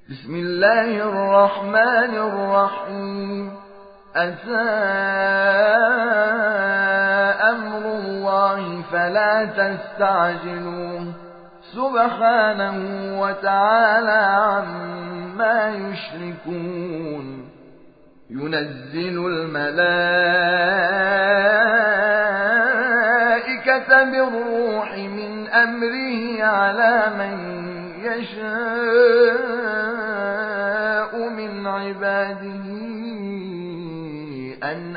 بسم الله الرحمن الرحيم. أتى أمر الله فلا تستعجلوه سبحانه وتعالى عما يشركون. ينزل الملائكة بالروح من أمره على من يشاء من عباده أن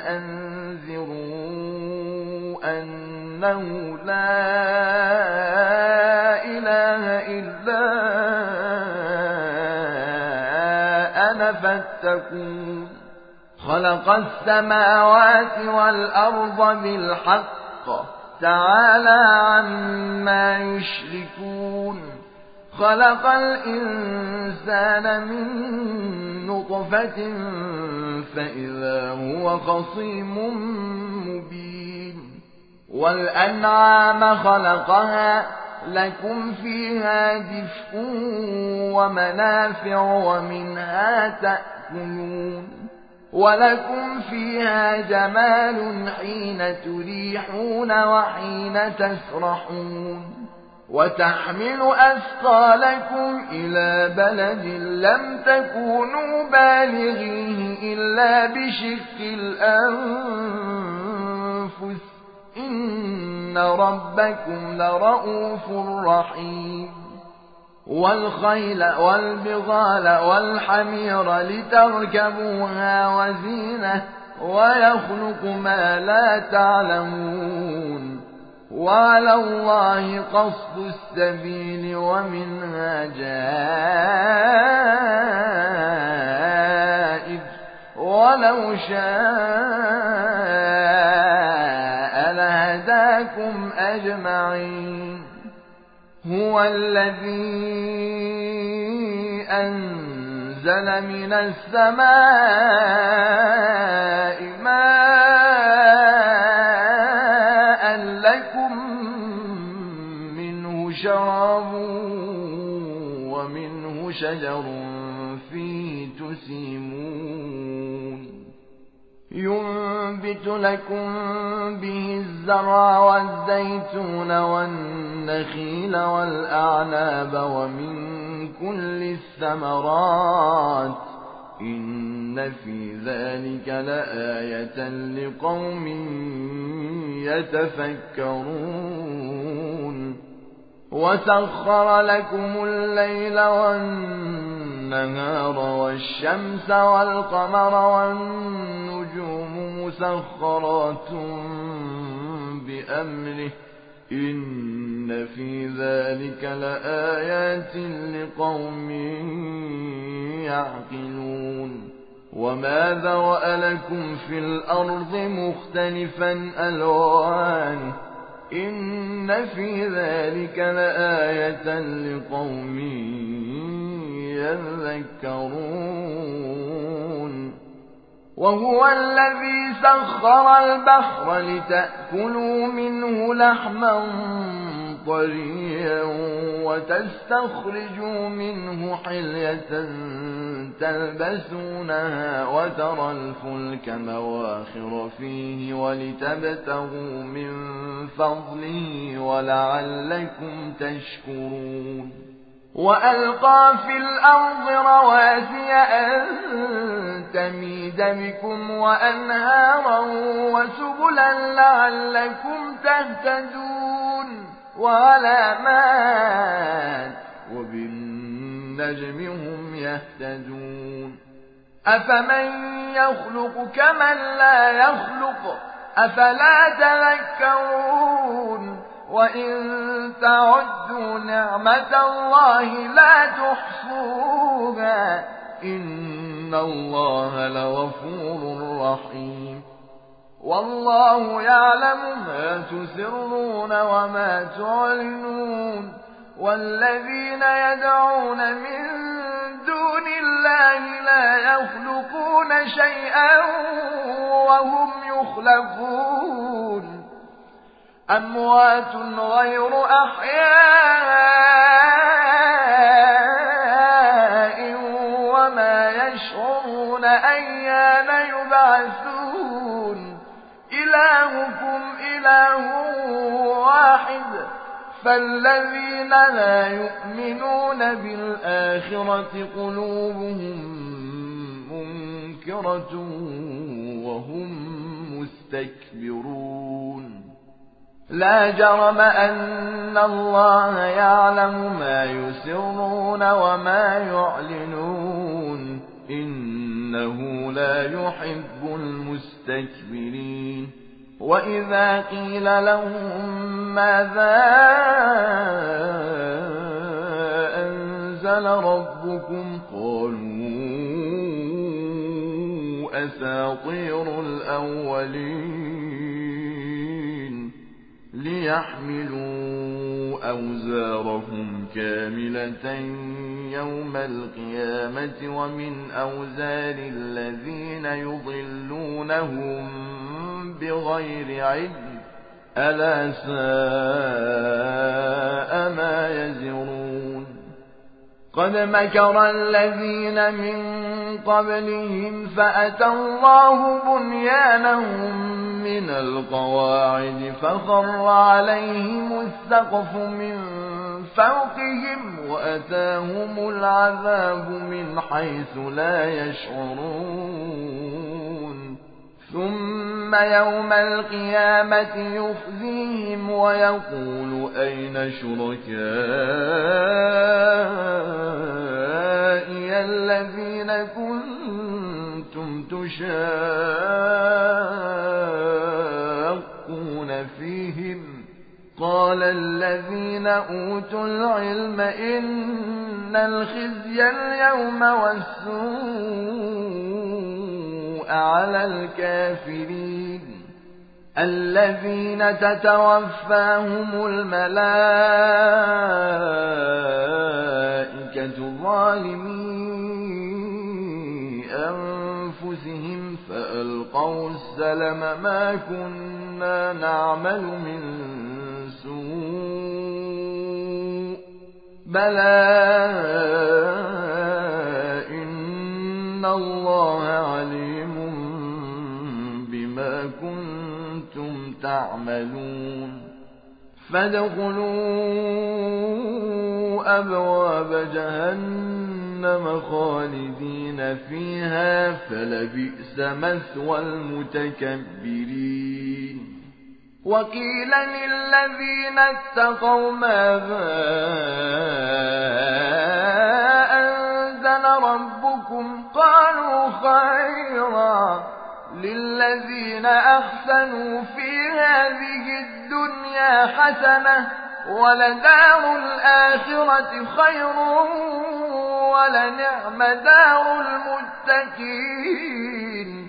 أنذروا أنه لا إله إلا أنا فاتقون. خلق السماوات والأرض بالحق تعالى عما يشركون. خلق الإنسان من نطفة فإذا هو خصيم مبين. والأنعام خلقها لكم فيها دفء ومنافع ومنها تأكلون. ولكم فيها جمال حين تريحون وحين تسرحون. وتحمل أثقالكم إلى بلد لم تكونوا بالغيه إلا بشق الأنفس إن ربكم لرؤوف رحيم. والخيل والبغال والحمير لتركبوها وزينة ويخلق ما لا تعلمون. وعلى الله قصد السبيل ومنها جائر ولو شاء لهداكم أجمعين. هو الذي أنزل من السماء ماء لكم منه شراب ومنه شجر فيه تسيمون. ينبت لكم به الزرع والزيتون والنخيل والأعناب ومن كل الثمرات إن في ذلك لآية لقوم يتفكرون. وسخر لكم الليل والنهار والشمس والقمر والنجوم مسخرات بأمره إن في ذلك لآيات لقوم يعقلون. وما ذرأ لكم في الأرض مختلفا ألوانه إن في ذلك لآية لقوم يذكرون. وهو الذي سخر البحر لتأكلوا منه لحما طريا وتستخرجوا منه حلية تلبسونها وترى الفلك مواخر فيه ولتبتغوا من فضله ولعلكم تشكرون. وألقى في الأرض رواسي أن تميد بكم وأنهارا وسبلا لعلكم تهتدون. وعلامات وبالنجم هم يهتدون. أفمن يخلق كمن لا يخلق أفلا تذكرون. وإن تعدوا نعمة الله لا تحصوها إن الله لغفور رحيم. والله يعلم ما تسرون وما تعلنون. والذين يدعون من دون الله لا يخلقون شيئا وهم يخلقون. أموات غير أحياء يشعرون أيان يبعثون إلهكم إله واحد فالذين لا يؤمنون بالآخرة قلوبهم منكرة وهم مستكبرون لا جرم أن الله يعلم ما يسرون وما يعلنون إنه لا يحب المستكبرين وإذا قيل لهم ماذا أنزل ربكم قالوا أساطير الأولين ليحملوا أوزارهم كاملة يوم القيامة ومن أوزار الذين يضلونهم بغير علم ألا ساء ما يزرون قد مكر الذين من قبلهم فأتى الله بنيانهم من القواعد فخر عليهم السقف من فوقهم وأتاهم العذاب من حيث لا يشعرون ثم يوم القيامة يخزيهم ويقول أين شركائي الذين كنتم تشاقون فيهم قال الذين أوتوا العلم إن الخزي اليوم والسوء على الكافرين الذين تتوفاهم الملائكة ظالمي أنفسهم فألقوا السلم ما كنا نعمل من سوء بلى إن الله عليم بما كنتم تعملون فادخلوا أبواب جهنم خالدين فيها فلبئس مثوى المتكبرين وقيل للذين اتقوا ماذا أنزل ربكم قالوا خيرا للذين أحسنوا في هذه الدنيا حسنة ولدار الآخرة خير ولنعم دار المتقين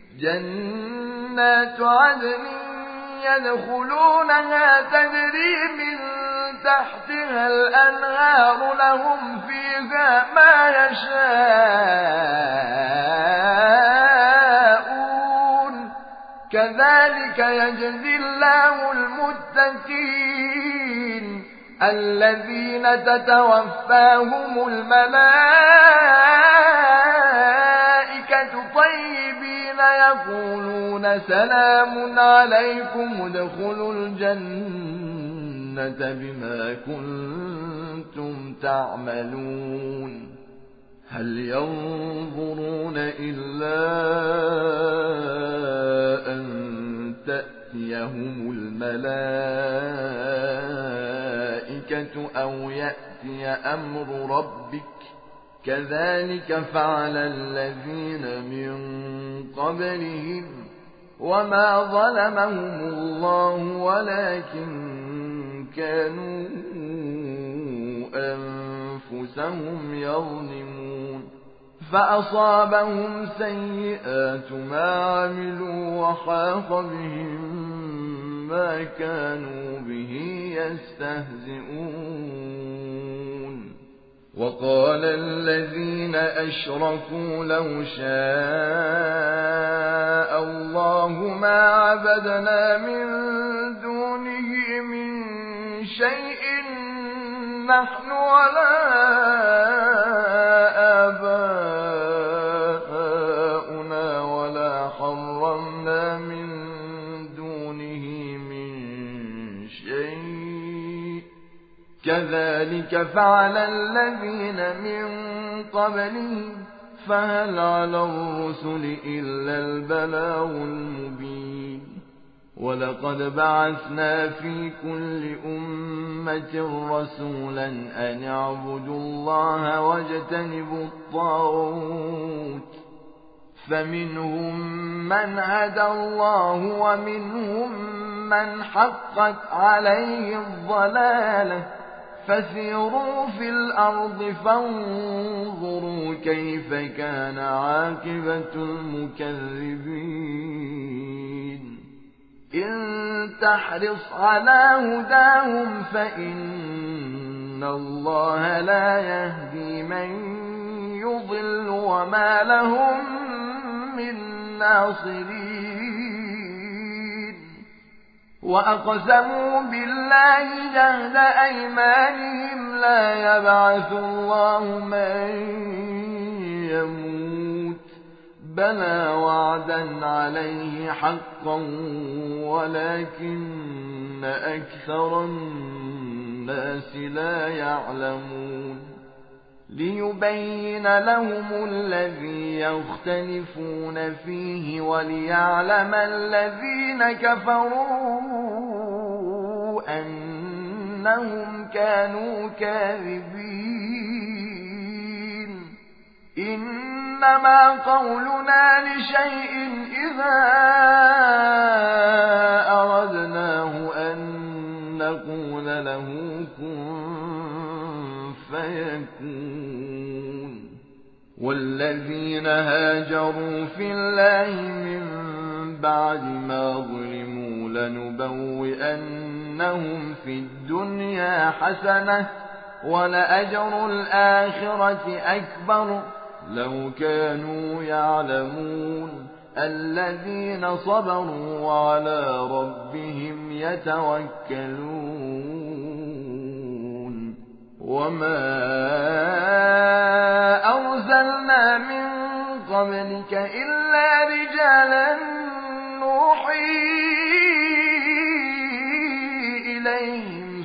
جنات عدن يدخلونها تجري من تحتها الأنهار لهم فيها ما يشاءون كذلك يجزي الله المتقين الذين تتوفاهم الملائكة طيبين يقولون سلام عليكم ادخلوا الجنة بما كنتم تعملون هل ينظرون إلا أن تأتيهم الملائكة أو يأتي أمر ربك كذلك فعل الذين من قبلهم وما ظلمهم الله ولكن كانوا أنفسهم يظلمون فأصابهم سيئات ما عملوا وحاق بهم ما كانوا به يستهزئون وقال الذين أشركوا لو شاء الله ما عبدنا من دونه من شيء نحن ولا آباؤنا كذلك فعل الذين من قبلهم فهل على الرسل إلا البلاغ المبين ولقد بعثنا في كل أمة رسولا أن اعبدوا الله واجتنبوا الطاغوت فمنهم من هدى الله ومنهم من حقت عليه الضلالة فسيروا في الأرض فانظروا كيف كان عاقبة المكذبين إن تحرص على هداهم فإن الله لا يهدي من يضل وما لهم من ناصرين وأقسموا بالله جهد أيمانهم لا يبعث الله من يموت بلى وعدا عليه حقا ولكن أكثر الناس لا يعلمون ليبين لهم الذي يختلفون فيه وليعلم الذين كفروا أنهم كانوا كاذبين إنما قولنا لشيء إذا أردناه أن نقول له كن فيكون والذين هاجروا في الله من بعد ما ظلموا لنبوئنهم في الدنيا حسنة ولأجر الآخرة أكبر لو كانوا يعلمون الذين صبروا وعلى ربهم يتوكلون وما أرسلنا من قبلك إلا رجالا نوحي إليهم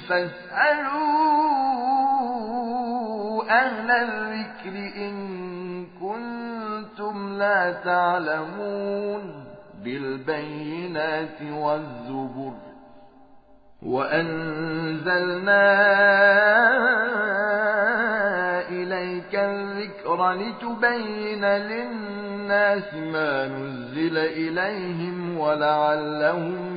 فاسألوا أهل الذكر إن كنتم لا تعلمون بالبينات والزبر وأنزلنا إليك الذكر لتبين للناس ما نزل إليهم ولعلهم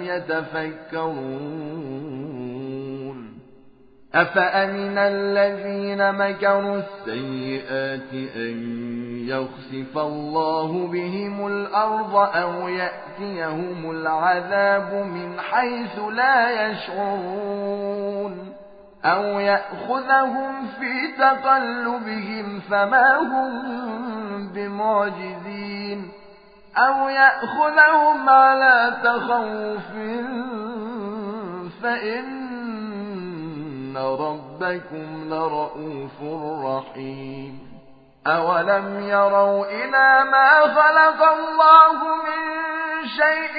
يتفكرون أفأمن الذين مكروا السيئات أن يخسف الله بهم الأرض أو يأتيهم العذاب من حيث لا يشعرون أو يأخذهم في تقلبهم فما هم بمعجزين أو يأخذهم على تخوف فإن ربكم لرؤوف رحيم أولم يروا إلى ما خلق الله من شيء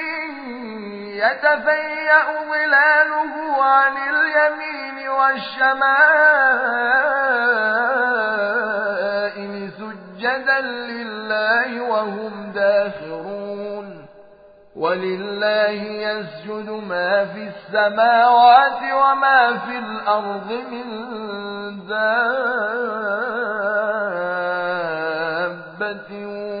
يتفيأ ظلاله عن اليمين والشمائل سجدا لله وهم داخرون ولله يسجد ما في السماوات وما في الأرض من دابة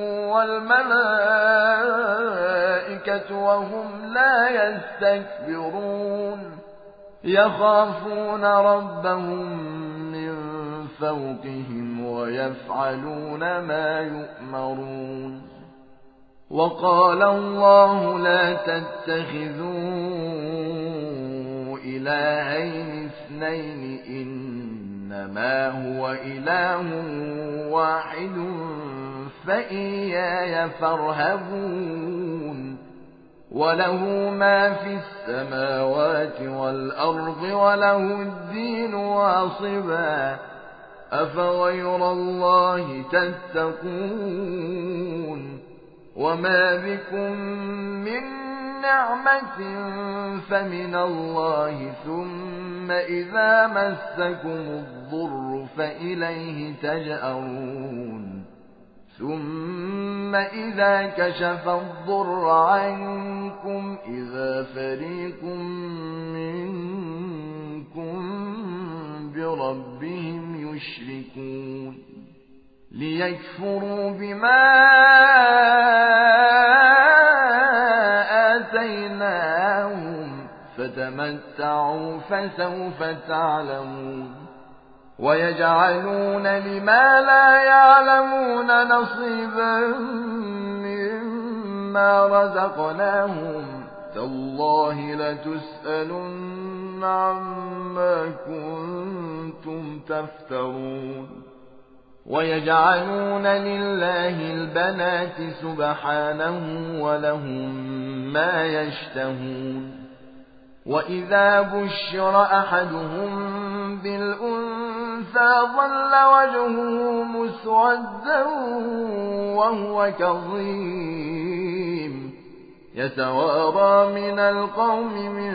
والملائكة وهم لا يستكبرون يخافون ربهم من فوقهم ويفعلون ما يؤمرون وقال الله لا تتخذوا إلهين اثنين إنما هو إله واحد فإياي فارهبون وله ما في السماوات والأرض وله الدين واصبا أفغير الله تتقون وما بكم من نعمة فمن الله ثم إذا مسكم الضر فإليه تجأرون ثم إذا كشف الضر عنكم إذا فريق منكم بربهم يشركون ليكفروا بما آتيناهم فتمتعوا فسوف تعلمون ويجعلون لما لا يعلمون نصيبا مما رزقناهم تالله لتسألن عما كنتم تفترون ويجعلون لله البنات سبحانه ولهم ما يشتهون وإذا بشر أحدهم بالأنثى ظل وجهه مسودا وهو كظيم يتوارى من القوم من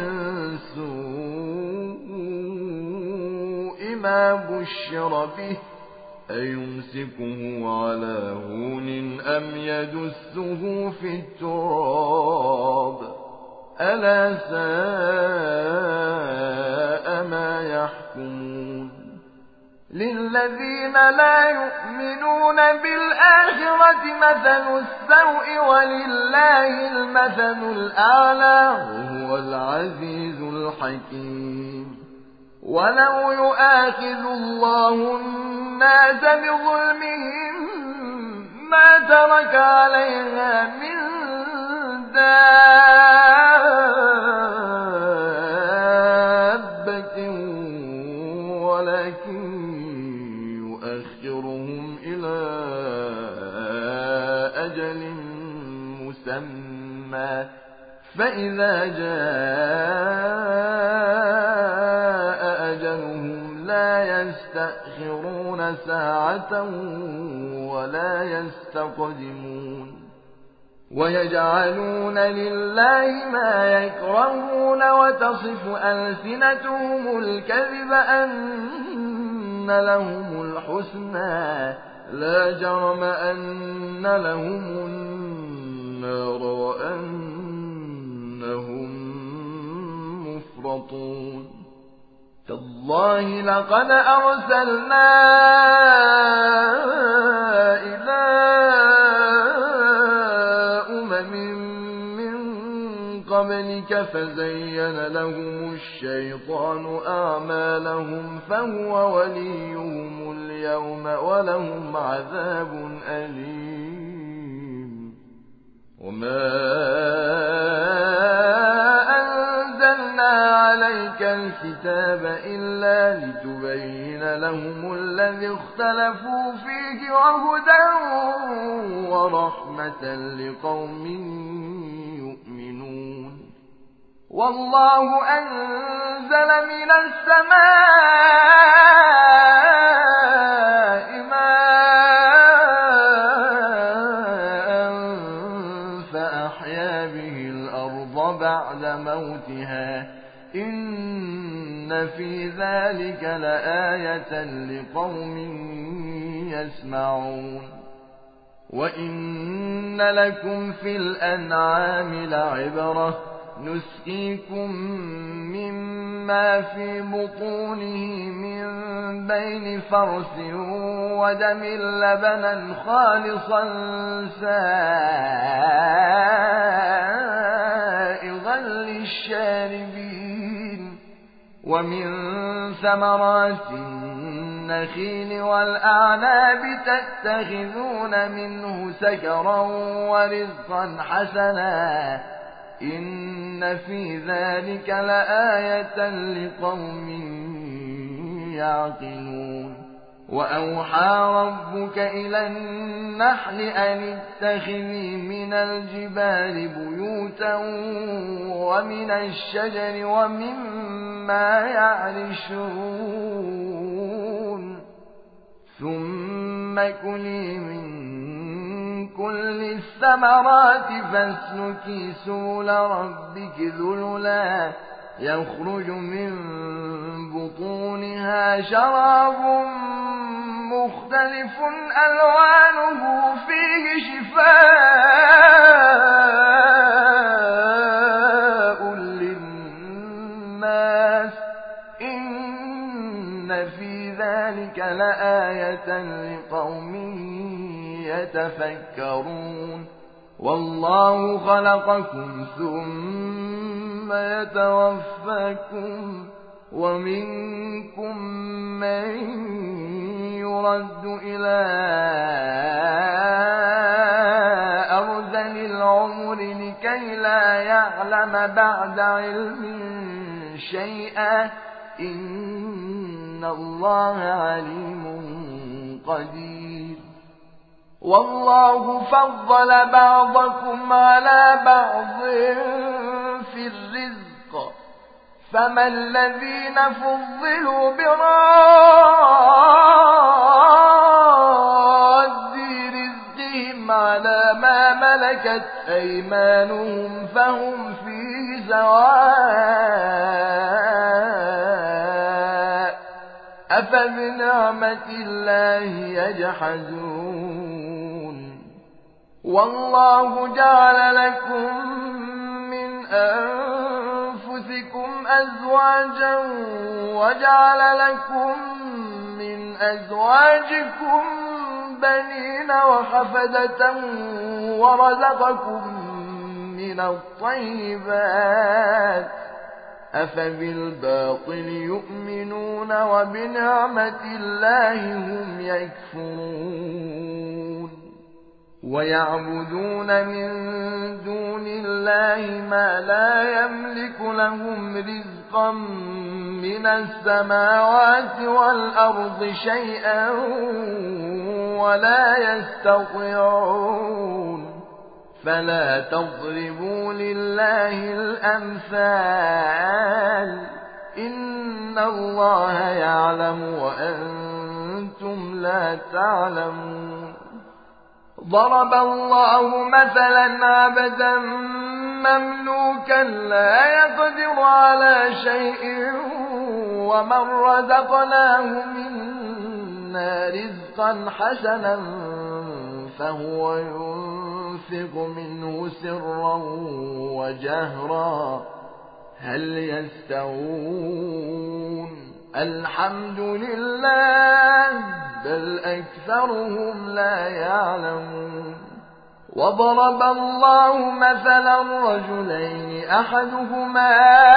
سوء ما بشر به أيمسكه على هون أم يدسه في التراب ألا ساء ما يحكمون للذين لا يؤمنون بالآخرة مثل السوء ولله المثل الأعلى وهو العزيز الحكيم ولو يؤاخذ الله الناس بظلمهم ما ترك عليها من دابة ولكن يؤخرهم إلى أجل مسمى فإذا جاء أجلهم لا يستأخرون ساعة ولا يستقدمون ويجعلون لله ما يكرهون وتصف ألسنتهم الكذب أن لهم الحسنى لا جرم أن لهم النار وأنهم مفرطون تالله لقد أرسلنا إلى من قبلك فزين لهم الشيطان أعمالهم فهو وليهم اليوم ولهم عذاب أليم وما أنزلنا عليك الكتاب إلا لتبين لهم الذي اختلفوا فيه وهدى ورحمة لقوم يؤمنون والله أنزل من السماء ماء فأحيا به الأرض بعد موتها إن في ذلك لآية لقوم يسمعون وإن لكم في الأنعام لعبرة نسقيكم مما في بطونه من بين فرث ودم لبنا خالصا سائغا للشاربين ومن ثمرات النخيل والأعناب تتخذون منه سكرا ورزقا حسنا إن في ذلك لآية لقوم يعقلون وأوحى ربك إلى النحل أن اتخذي من الجبال بيوتا ومن الشجر ومما يعرشون ثم كلي من كل الثمرات فاسلكي سبل ربك ذللا يخرج من بطونها شراب مختلف ألوانه فيه شفاء للناس إن في ذلك لآية لقوم يتفكرون والله خلقكم ثم يتوفاكم ومنكم من يرد إلى أرذل العمر لكي لا يعلم بعد علم شيئا إن الله عليم قدير والله فضل بعضكم على بعض في الرزق فما الذين فضلوا براد رزقهم على ما ملكت أيمانهم فهم فيه سواء أفبنعمة الله يجحدون والله جعل لكم من أنفسكم أزواجا وجعل لكم من أزواجكم بنين وحفدة ورزقكم من الطيبات أفبالباطل يؤمنون وبنعمة الله هم يكفرون ويعبدون من دون الله ما لا يملك لهم رزقا من السماوات والأرض شيئا ولا يستطيعون فلا تضربوا لله الأمثال إن الله يعلم وأنتم لا تعلمون ضرب الله مثلا عبدا مملوكا لا يقدر على شيء ومن رزقناه منا رزقا حسنا فهو ينفق منه سرا وجهرا هل يستوون الحمد لله بل أكثرهم لا يعلمون وضرب الله مثلا رجلين أحدهما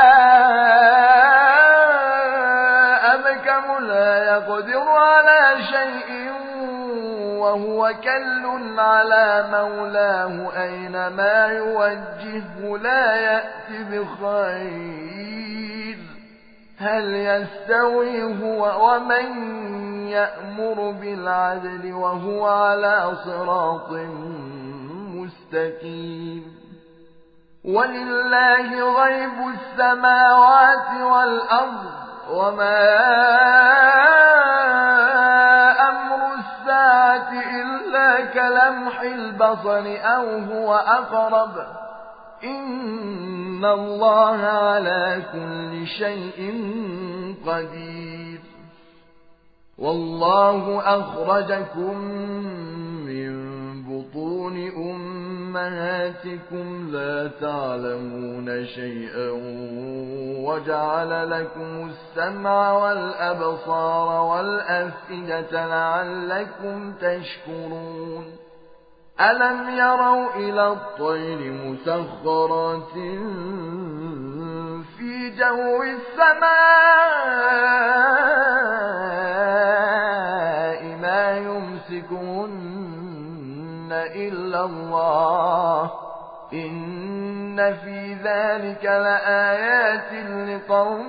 أبكم لا يقدر على شيء وهو كل على مولاه أينما يوجهه لا يأتي بخير هل يستوي هو ومن يأمر بالعدل وهو على صراط مستقيم ولله غيب السماوات والأرض وما أمر الساعة إلا كلمح البصر أو هو أقرب إن الله على كل شيء قدير والله أخرجكم من بطون أمهاتكم لا تعلمون شيئا وجعل لكم السمع والأبصار والأفئدة لعلكم تشكرون ألم يروا إلى الطير مسخرات في جو السماء ما يمسكهن إلا الله إن في ذلك لآيات لقوم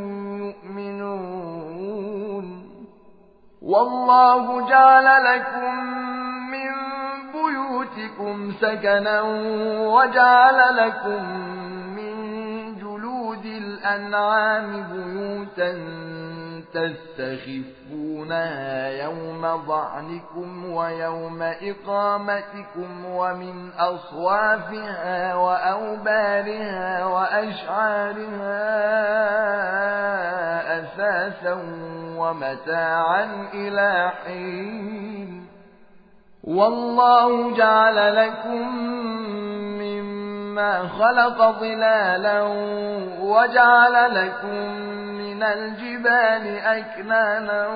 يؤمنون والله جعل لكم من بيوتكم سكنا وجعل لكم من جلود الأنعام بيوتا تستخفونها يوم ظعنكم ويوم إقامتكم ومن أصوافها وأوبارها وأشعارها أثاثا ومتاعا إلى حين والله جعل لكم مما خلق ظلالا وجعل لكم من الجبال أكنانا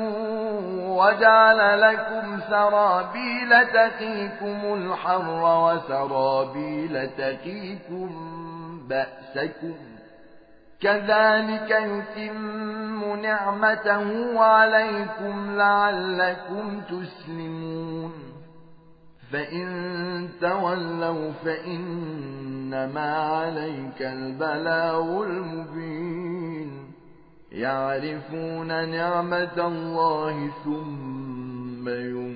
وجعل لكم سرابيل تقيكم الحر وسرابيل تقيكم بأسكم كذلك يتم نعمته عليكم لعلكم تسلمون فإن تولوا فإنما عليك البلاغ المبين يعرفون نعمة الله ثم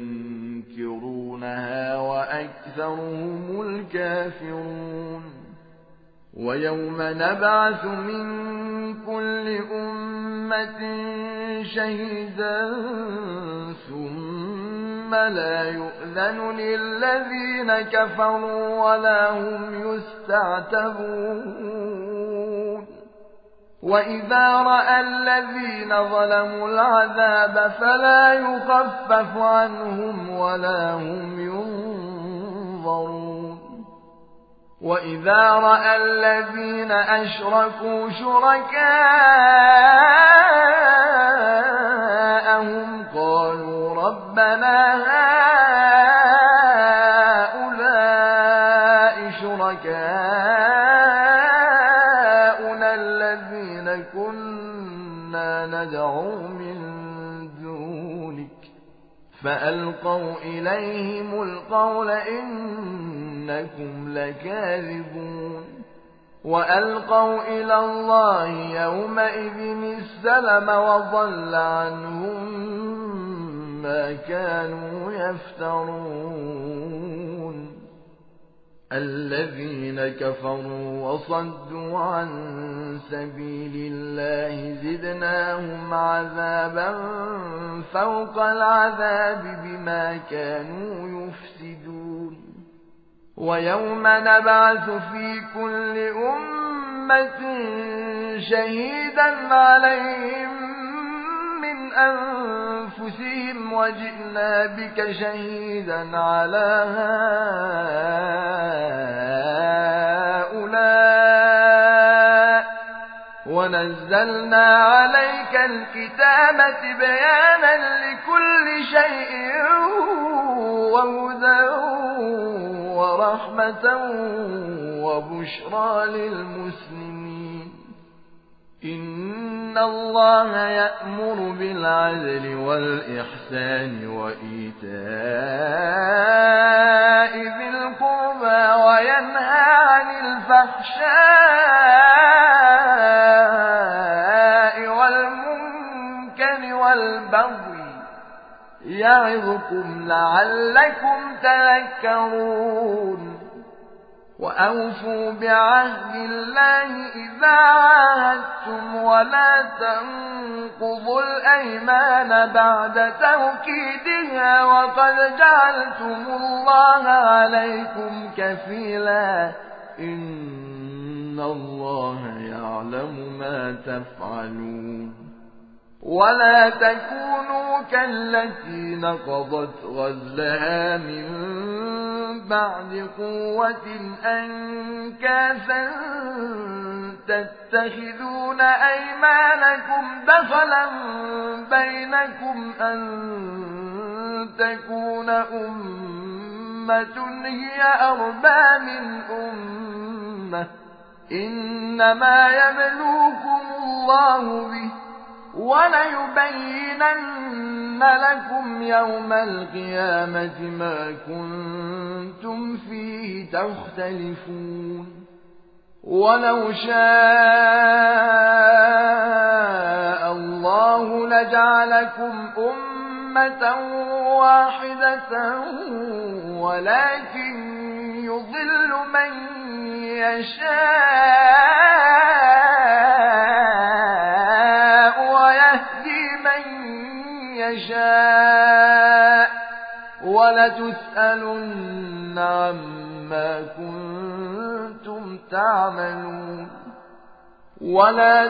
ينكرونها وأكثرهم الكافرون ويوم نبعث من كل أمة شهيدا ثم لا يؤذن للذين كفروا ولا هم يستعتبون وإذا رأى الذين ظلموا العذاب فلا يخفف عنهم ولا هم ينظرون وإذا رأى الذين أشركوا شركاءهم قالوا ربنا هؤلاء شركاؤنا الذين كنا ندعو من دونك فألقوا إليهم القول إنكم لكاذبون وألقوا إلى الله يومئذ السلم وضل عنهم ما كانوا يفترون الذين كفروا وصدوا عن سبيل الله زدناهم عذابا فوق العذاب بما كانوا يفسدون ويوم نبعث في كل أمة شهيدا عليهم من أنفسهم وجئنا بك شهيدا على هؤلاء ونزلنا عليك الكتاب بيانا لكل شيء وهدى ورحمة وبشرى للمسلمين إن الله يأمر بالعدل والإحسان وإيتاء ذي القربى وينهى عن الفحشاء والمنكر والبغي يعظكم لعلكم تذكرون وأوفوا بعهد الله إذا عاهدتم ولا تنقضوا الأيمان بعد توكيدها وقد جعلتم الله عليكم كفيلا إن الله يعلم ما تفعلون ولا تكونوا كالتي نقضت غزلها من بعد قوة أنكاثا تتخذون أيمانكم دخلا بينكم أن تكون أمة هي أربى من أمة إنما يبلوكم الله به وليبينن لكم يوم القيامة ما كنتم فيه تختلفون ولو شاء الله لجعلكم أمة واحدة ولكن يضل من يشاء ويهدي لتسألن عما كنتم تعملون ولا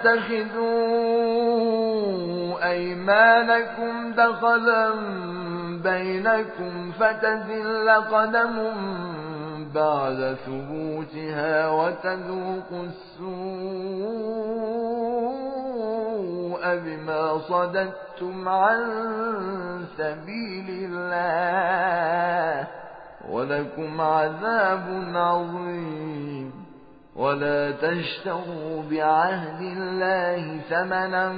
تتخذوا أيمانكم دخلا بينكم فتزل قدم بعد ثبوتها وتذوقوا السوء بما صددتم عن سبيل الله ولكم عذاب عظيم ولا تشتروا بعهد الله ثمنا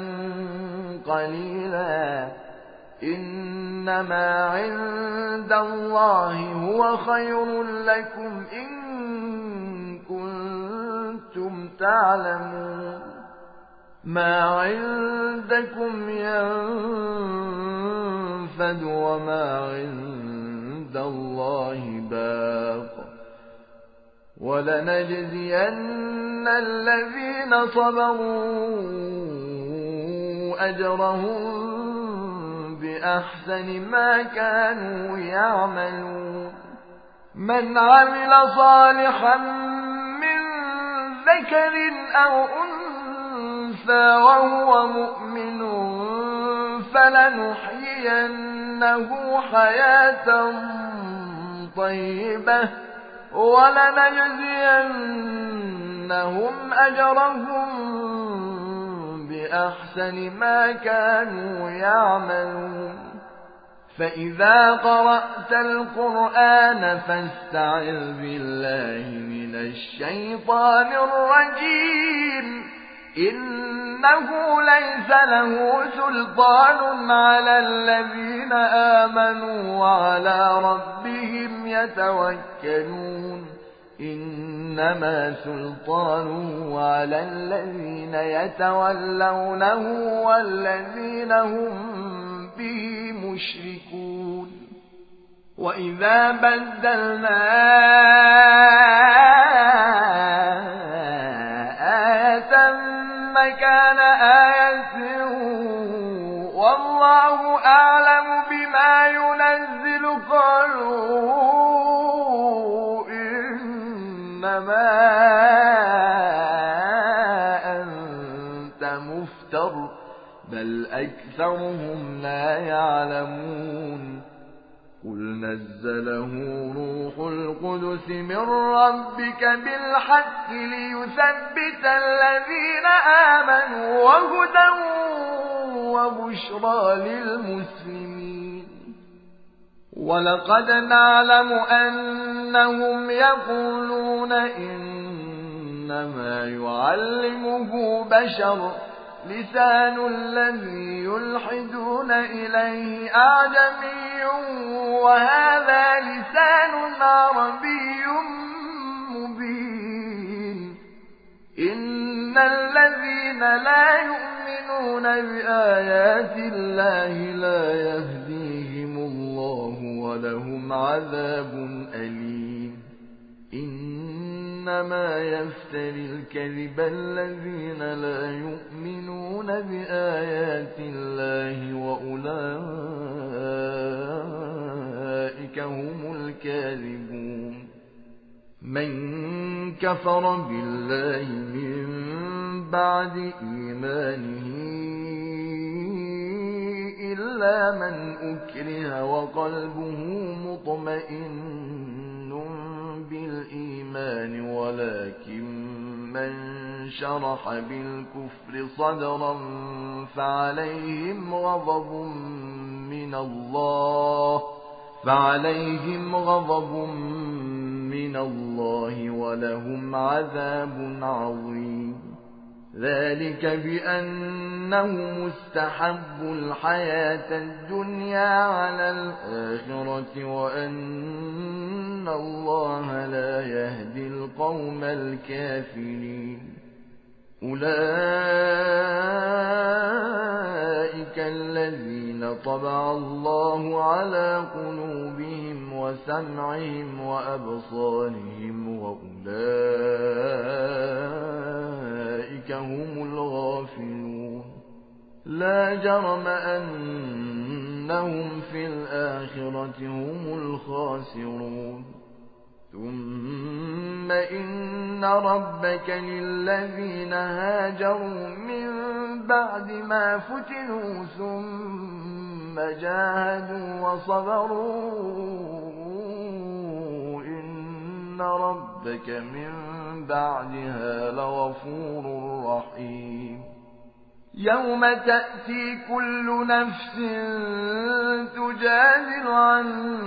قليلا إنما عند الله هو خير لكم إن كنتم تعلمون ما عندكم ينفد وما عند الله باق ولنجزين الذين صبروا أجرهم بأحسن ما كانوا يعملون من عمل صالحا من ذكر أو أنثى وهو مؤمن فلنحيينه حياة طيبة ولنجزينهم أجرهم بأحسن ما كانوا يعملون فإذا قرأت القرآن فاستعذ بالله من الشيطان الرجيم إنه ليس له سلطان على الذين آمنوا وعلى ربهم يتوكلون إنما سلطانه على الذين يتولونه والذين هم به مشركون وإذا بدلنا آية مكان آية والله أعلم بما ينزل قالوا إنما أنت مفتر بل أكثرهم لا يعلمون قل نزله روح القدس من ربك بالحق ليثبت الذين آمنوا وهدى وبشرى للمسلمين ولقد نعلم أنهم يقولون إنما يعلمه بشر لسان الذي يلحدون إليه أعجمي وهذا لسان عربي مبين إن الذين لا يؤمنون بآيات الله لا يهديهم الله ولهم عذاب أليم إنما يفتري الكذب الذين لا يؤمنون بآيات الله وأولئك هم الكاذبون من كفر بالله من بعد إيمانه إلا من أكره وقلبه مطمئن بالإيمان ولكن من شرح بالكفر صدرا فعليهم غضب من الله ولهم عذاب عظيم ذلك بأنه مستحب الحياة الدنيا على الآخرة وأن الله لا يهدي القوم الكافرين أولئك الذين طبع الله على قلوبهم وسمعهم وأبصارهم وأولئك هم الغافلون لا جرم أن إنهم في الآخرة هم الخاسرون ثم إن ربك للذين هاجروا من بعد ما فتنوا ثم جاهدوا وصبروا إن ربك من بعدها لغفور رحيم يوم تأتي كل نفس تجادل عن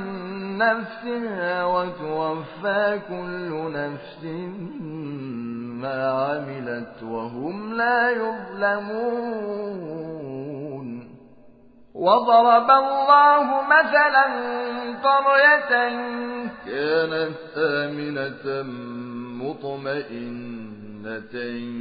نفسها وتوفى كل نفس ما عملت وهم لا يظلمون وضرب الله مثلا قرية كانت آمنة مطمئنة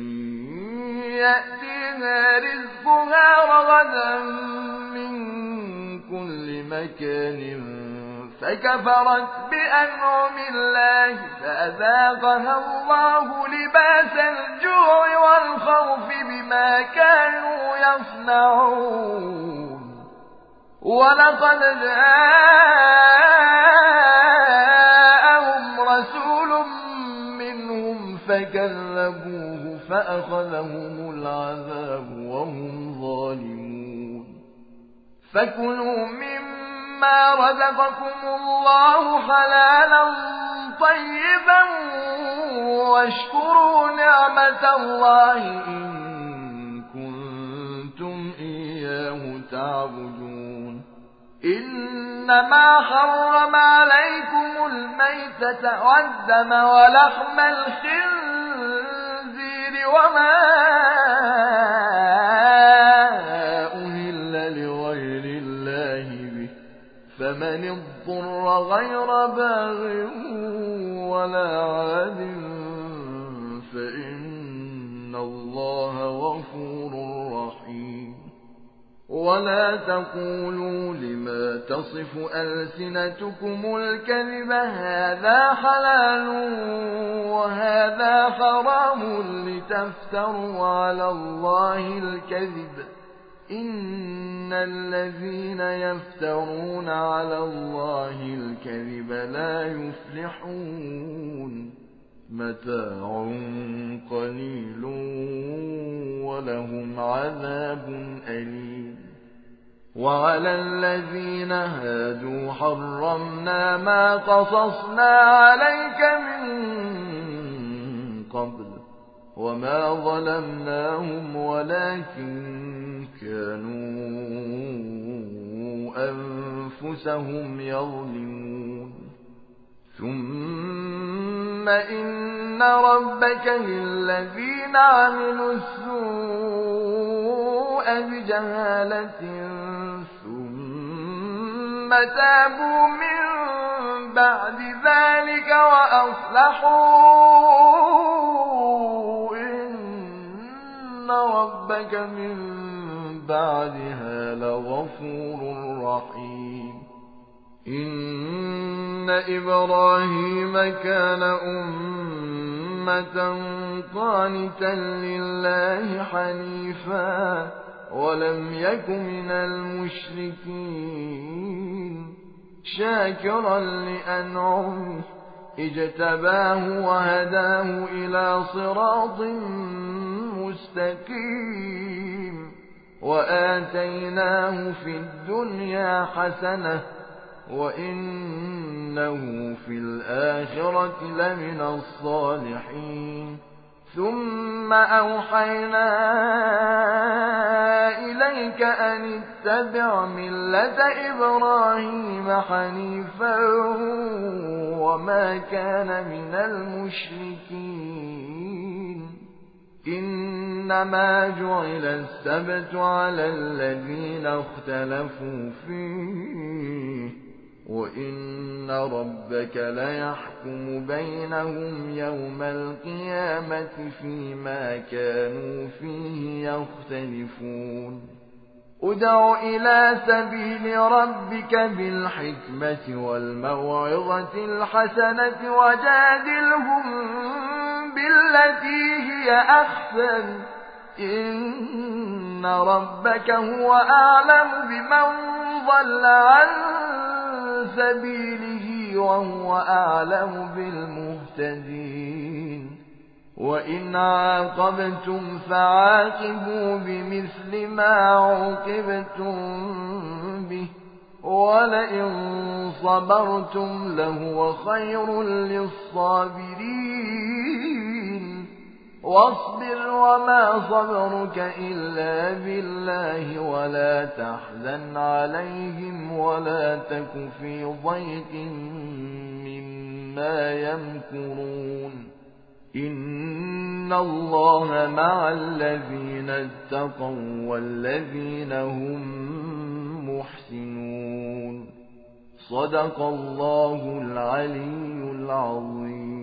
يأتيها رزقها رغدا من كل مكان فكفرت بأنعم الله فأذاقها الله لباس الجوع والخوف بما كانوا يصنعون ولقد جاءهم رسول منهم فكذبوه فأخذهم العذاب وهم ظالمون فكلوا مما رزقكم الله حلالا طيبا واشكروا نعمة الله إن كنتم إياه تعبدون إنما حرم عليكم الميتة والدم ولحم الخنزير وما أهل لغير الله به فمن اضطر غير باغ ولا عاد فإن الله غفور رحيم ولا تقولوا لما تصف ألسنتكم الكذب هذا حلال وهذا حرام لتفتروا على الله الكذب إن الذين يفترون على الله الكذب لا يفلحون متاع قليل ولهم عذاب أليم وعلى الذين هادوا حرمنا ما قصصنا عليك من قبل وما ظلمناهم ولكن كانوا أنفسهم يظلمون ثم إن ربك للذين عملوا السوء بجهالة ثم تابوا من بعد ذلك وأصلحوا إن ربك من بعدها لغفور رحيم إن إبراهيم كان أمة قانتا لله حنيفا ولم يك من المشركين شاكرا لأنعمه اجتباه وهداه إلى صراط مستقيم وآتيناه في الدنيا حسنة وإنه في الآخرة لمن الصالحين ثم أوحينا إليك أن اتبع ملة إبراهيم حنيفا وما كان من المشركين إنما جعل السبت على الذين اختلفوا فيه وإن ربك ليحكم بينهم يوم القيامة فيما كانوا فيه يختلفون ادع إلى سبيل ربك بالحكمة والموعظة الحسنة وجادلهم بالتي هي أحسن إن ربك هو أعلم بمن ضل عن سبيله وهو أعلم بالمهتدين وإن عاقبتم فعاقبوا بمثل ما عوقبتم به ولئن صبرتم لهو خير للصابرين واصبر وما صبرك إلا بالله ولا تحزن عليهم ولا تك في ضيق مما يمكرون إن الله مع الذين اتقوا والذين هم محسنون صدق الله العلي العظيم.